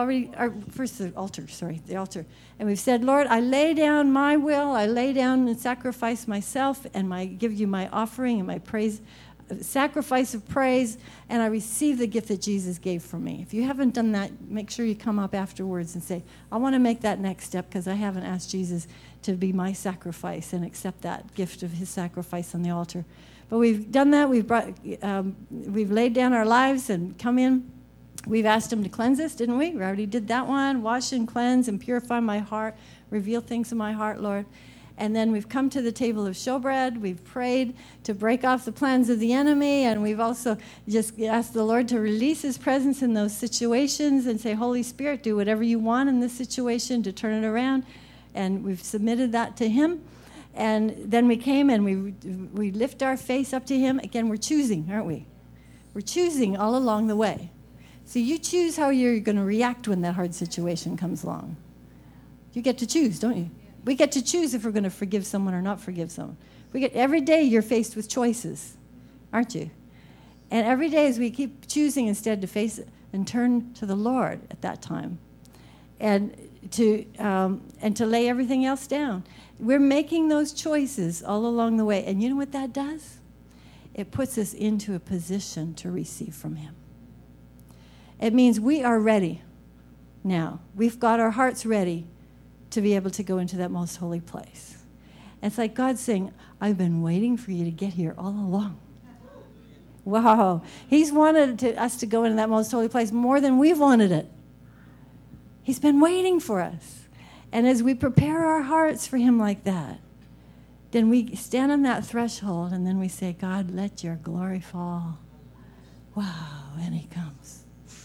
first the altar. And we've said, Lord, I lay down my will, I lay down and sacrifice myself, and I give you my offering and my praise, sacrifice of praise, and I receive the gift that Jesus gave for me. If you haven't done that, make sure you come up afterwards and say, I want to make that next step because I haven't asked Jesus to be my sacrifice and accept that gift of his sacrifice on the altar. But we've done that. We've laid down our lives and come in. We've asked him to cleanse us, didn't we? We already did that one. Wash and cleanse and purify my heart. Reveal things in my heart, Lord. And then we've come to the table of showbread. We've prayed to break off the plans of the enemy. And we've also just asked the Lord to release his presence in those situations and say, Holy Spirit, do whatever you want in this situation to turn it around. And we've submitted that to him. And then we came and we lift our face up to him. Again, we're choosing, aren't we? We're choosing all along the way. So you choose how you're going to react when that hard situation comes along. You get to choose, don't you? We get to choose if we're going to forgive someone or not forgive someone. Every day you're faced with choices, aren't you? And every day as we keep choosing instead to face it and turn to the Lord at that time and to lay everything else down. We're making those choices all along the way. And you know what that does? It puts us into a position to receive from him. It means we are ready now. We've got our hearts ready to be able to go into that most holy place. And it's like God saying, I've been waiting for you to get here all along. Wow. He's wanted us to go into that most holy place more than we've wanted it. He's been waiting for us. And as we prepare our hearts for him like that, then we stand on that threshold and then we say, God, let your glory fall. Wow. And he comes.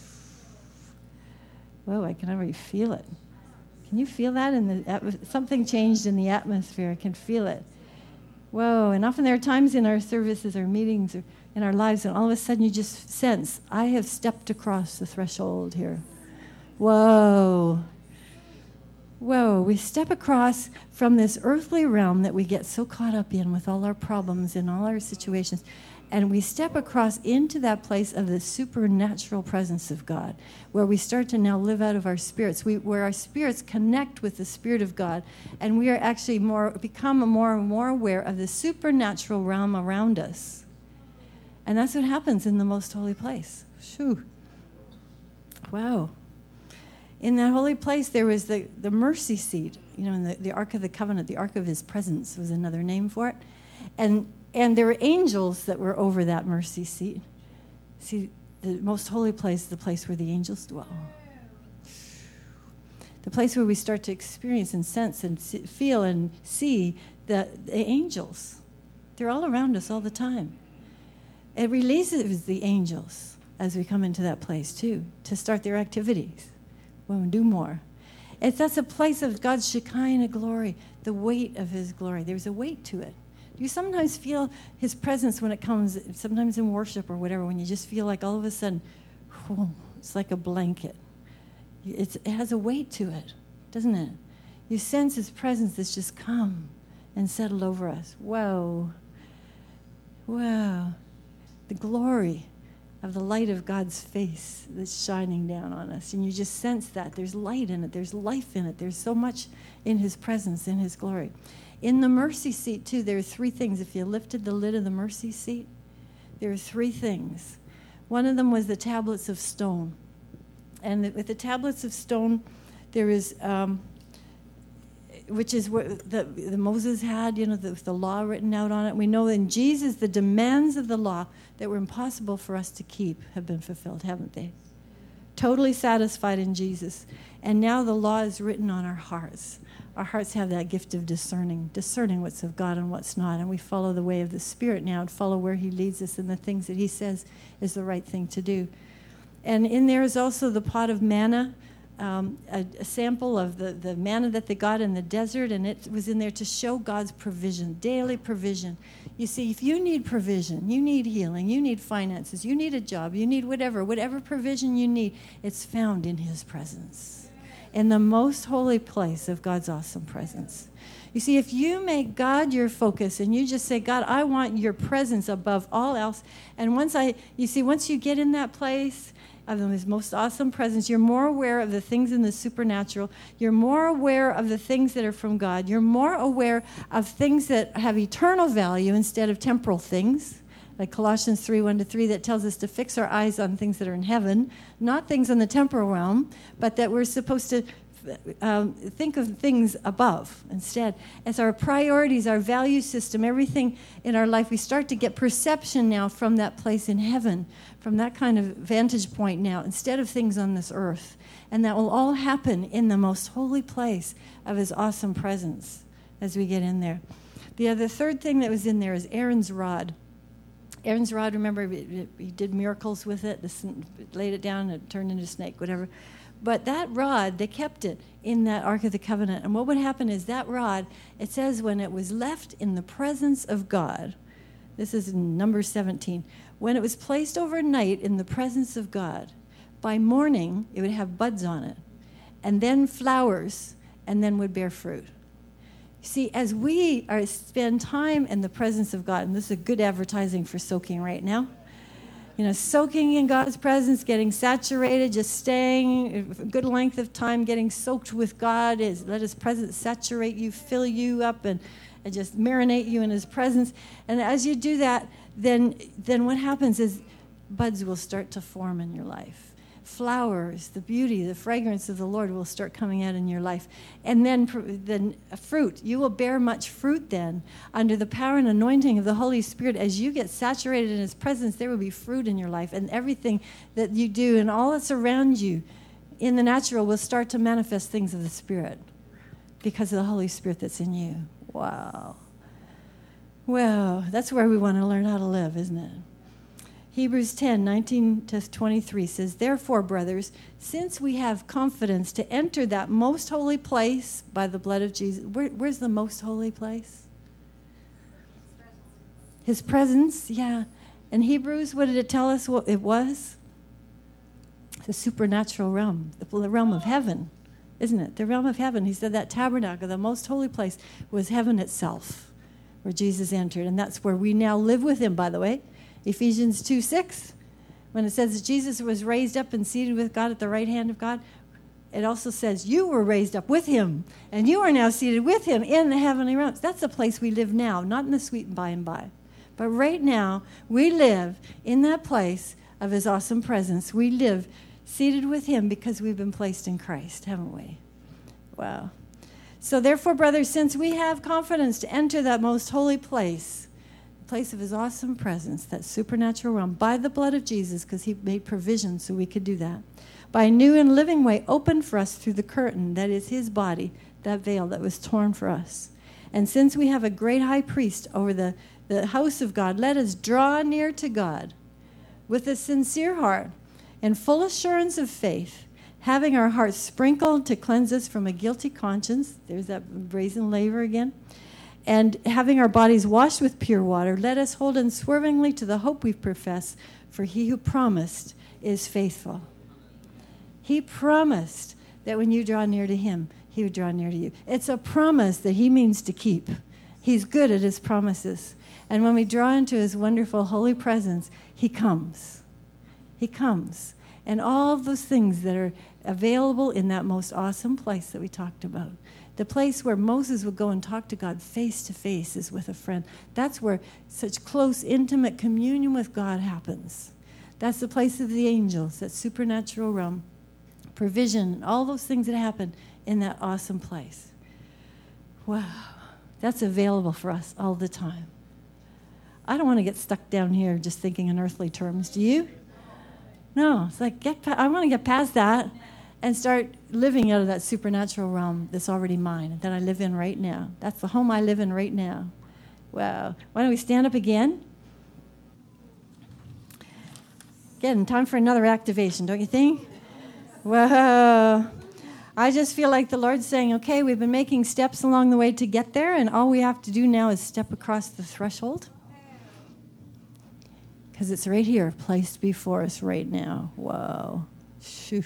Whoa, I can already feel it. Can you feel that? Something changed in the atmosphere. I can feel it. Whoa, and often there are times in our services or meetings or in our lives and all of a sudden you just sense, I have stepped across the threshold here. Whoa. Whoa, we step across from this earthly realm that we get so caught up in with all our problems and all our situations, and we step across into that place of the supernatural presence of God, where we start to now live out of our spirits, where our spirits connect with the Spirit of God, and we are actually become more and more aware of the supernatural realm around us. And that's what happens in the most holy place. Shoo. Wow. In that holy place, there was the mercy seat, in the Ark of the Covenant. The Ark of his presence was another name for it. And there were angels that were over that mercy seat. See, the most holy place is the place where the angels dwell. The place where we start to experience and sense and feel and see the angels. They're all around us all the time. It releases the angels as we come into that place, too, to start their activities. When we do more. That's a place of God's Shekinah glory, the weight of his glory. There's a weight to it. Do you sometimes feel his presence when it comes, sometimes in worship or whatever, when you just feel like all of a sudden, it's like a blanket. It has a weight to it, doesn't it? You sense his presence that's just come and settled over us. Whoa. Wow. The glory of the light of God's face that's shining down on us. And you just sense that. There's light in it. There's life in it. There's so much in his presence, in his glory. In the mercy seat, too, there are 3 things. If you lifted the lid of the mercy seat, there are 3 things. One of them was the tablets of stone. And with the tablets of stone, there is, which is what the Moses had, the law written out on it. We know in Jesus, the demands of the law that were impossible for us to keep have been fulfilled, haven't they? Totally satisfied in Jesus. And now the law is written on our hearts. Our hearts have that gift of discerning what's of God and what's not. And we follow the way of the Spirit now and follow where he leads us and the things that he says is the right thing to do. And in there is also the pot of manna, a sample of the manna that they got in the desert, and it was in there to show God's provision, daily provision. You see, if you need provision, you need healing, you need finances, you need a job, you need whatever provision you need, it's found in his presence, in the most holy place of God's awesome presence. You see, if you make God your focus and you just say, God, I want your presence above all else, and once you get in that place of his most awesome presence, you're more aware of the things in the supernatural. You're more aware of the things that are from God. You're more aware of things that have eternal value instead of temporal things, like Colossians 3:1-3, that tells us to fix our eyes on things that are in heaven, not things in the temporal realm, but that we're supposed to think of things above instead. As our priorities, our value system, everything in our life, we start to get perception now from that place in heaven, from that kind of vantage point now, instead of things on this earth. And that will all happen in the most holy place of his awesome presence as we get in there. The third thing that was in there is Aaron's rod. Aaron's rod, remember, he did miracles with it, laid it down, and it turned into a snake, whatever. But that rod, they kept it in that Ark of the Covenant. And what would happen is that rod, it says when it was left in the presence of God, this is in Numbers 17, when it was placed overnight in the presence of God, by morning it would have buds on it, and then flowers, and then would bear fruit. See, as we spend time in the presence of God, and this is a good advertising for soaking right now, soaking in God's presence, getting saturated, just staying a good length of time, getting soaked with God. Let his presence saturate you, fill you up, and just marinate you in his presence. And as you do that, then what happens is buds will start to form in your life. Flowers, the beauty, the fragrance of the Lord will start coming out in your life. And then fruit. You will bear much fruit then under the power and anointing of the Holy Spirit. As you get saturated in his presence, there will be fruit in your life. And everything that you do and all that's around you in the natural will start to manifest things of the Spirit because of the Holy Spirit that's in you. Wow. Well, that's where we want to learn how to live, isn't it? Hebrews 10:19-23 says, "Therefore, brothers, since we have confidence to enter that most holy place by the blood of Jesus." Where's the most holy place? His presence, yeah. And Hebrews, what did it tell us what it was? The supernatural realm, the realm of heaven, isn't it? The realm of heaven. He said that tabernacle, the most holy place, was heaven itself, where Jesus entered. And that's where we now live with him, by the way. Ephesians 2:6, when it says that Jesus was raised up and seated with God at the right hand of God, it also says you were raised up with him, and you are now seated with him in the heavenly realms. That's the place we live now, not in the sweet by and by, But right now, we live in that place of his awesome presence. We live seated with him because we've been placed in Christ, haven't we? Wow. So therefore, brothers, since we have confidence to enter that most holy place, the place of his awesome presence, that supernatural realm, by the blood of Jesus, because he made provision so we could do that, by a new and living way opened for us through the curtain, that is his body, that veil that was torn for us. And since we have a great high priest over the house of God, let us draw near to God with a sincere heart and full assurance of faith, having our hearts sprinkled to cleanse us from a guilty conscience. There's that brazen laver again. And having our bodies washed with pure water, let us hold unswervingly to the hope we profess, for he who promised is faithful. He promised that when you draw near to him, he would draw near to you. It's a promise that he means to keep. He's good at his promises. And when we draw into his wonderful holy presence, he comes. He comes. And all of those things that are available in that most awesome place that we talked about, the place where Moses would go and talk to God face to face is with a friend. That's where such close, intimate communion with God happens. That's the place of the angels, that supernatural realm. Provision, all those things that happen in that awesome place. Wow. That's available for us all the time. I don't want to get stuck down here just thinking in earthly terms. Do you? No. It's like, I want to get past that and start living out of that supernatural realm that's already mine, that I live in right now. That's the home I live in right now. Wow. Why don't we stand up again? Again, time for another activation, don't you think? Whoa. I just feel like the Lord's saying, okay, we've been making steps along the way to get there, and all we have to do now is step across the threshold. Because it's right here, placed before us right now. Whoa. Shoo.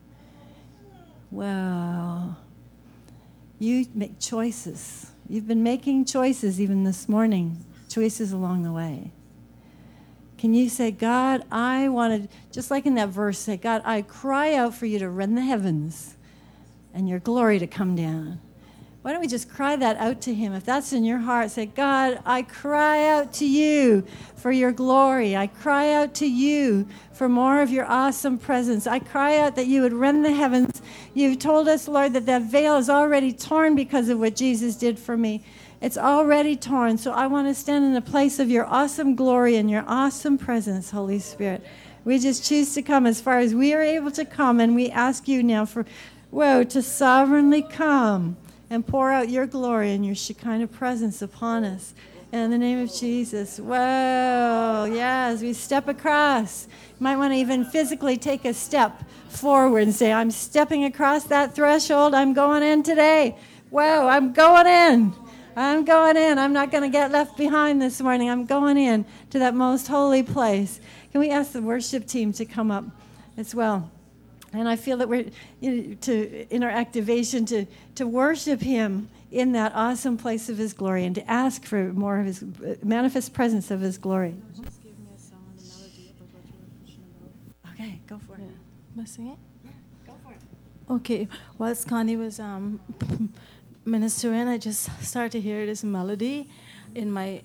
Wow. You make choices. You've been making choices even this morning, choices along the way. Can you say, God, I want to, just like in that verse, say, God, I cry out for you to rend the heavens and your glory to come down. Why don't we just cry that out to him? If that's in your heart, say, God, I cry out to you for your glory. I cry out to you for more of your awesome presence. I cry out that you would rend the heavens. You've told us, Lord, that that veil is already torn because of what Jesus did for me. It's already torn. So I want to stand in the place of your awesome glory and your awesome presence, Holy Spirit. We just choose to come as far as we are able to come, and we ask you now to sovereignly come and pour out your glory and your Shekinah presence upon us. In the name of Jesus. Whoa, yes, we step across. You might want to even physically take a step forward and say, I'm stepping across that threshold. I'm going in today. Whoa, I'm going in. I'm going in. I'm not going to get left behind this morning. I'm going in to that most holy place. Can we ask the worship team to come up as well? And I feel that we're in our activation to worship him in that awesome place of his glory and to ask for more of his manifest presence of his glory. Just give me a song and a melody about what you were pushing about. Okay, go for it. Am I singing? Yeah, go for it. Okay. Whilst Connie was ministering, I just started to hear this melody in my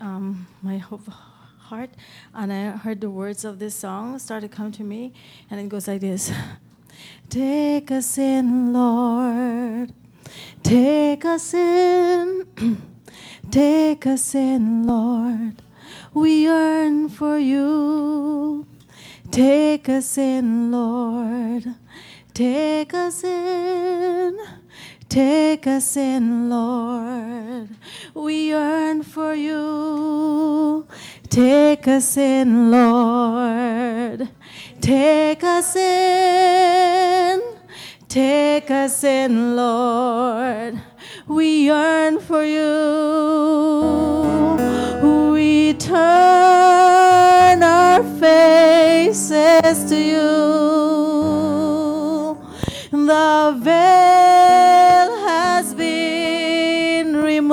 heart, and I heard the words of this song started to come to me, and it goes like this: Take us in, Lord. Take us in. Take us in, Lord. We yearn for you. Take us in, Lord. Take us in. Take us in, Lord. We yearn for you. Take us in, Lord. Take us in. Take us in, Lord. We yearn for you. We turn our faces to you. The veil has been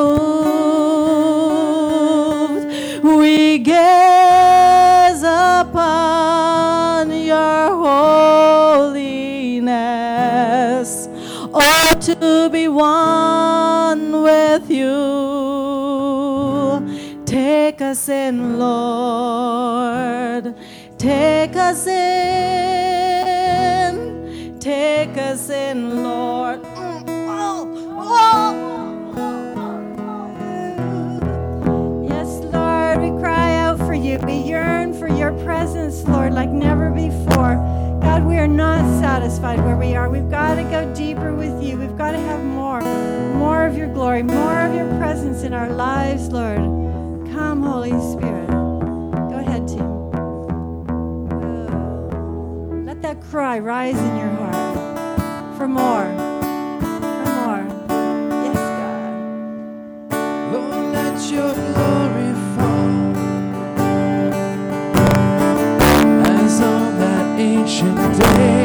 removed. We gaze upon your holiness, oh, to be one with you. Take Take us in, Lord. Take us in. Take us in, Lord. Yes, Lord, we cry out for you. We yearn for your presence, Lord, like never before. God, we are not satisfied where we are. We've got to go deeper with you. We've got to have more of your glory, more of your presence in our lives, Lord. Come, Holy Spirit. Go ahead, Tim. Let that cry rise in your heart for more. For more. Yes, God. Lord, let your glory fall as on that ancient day.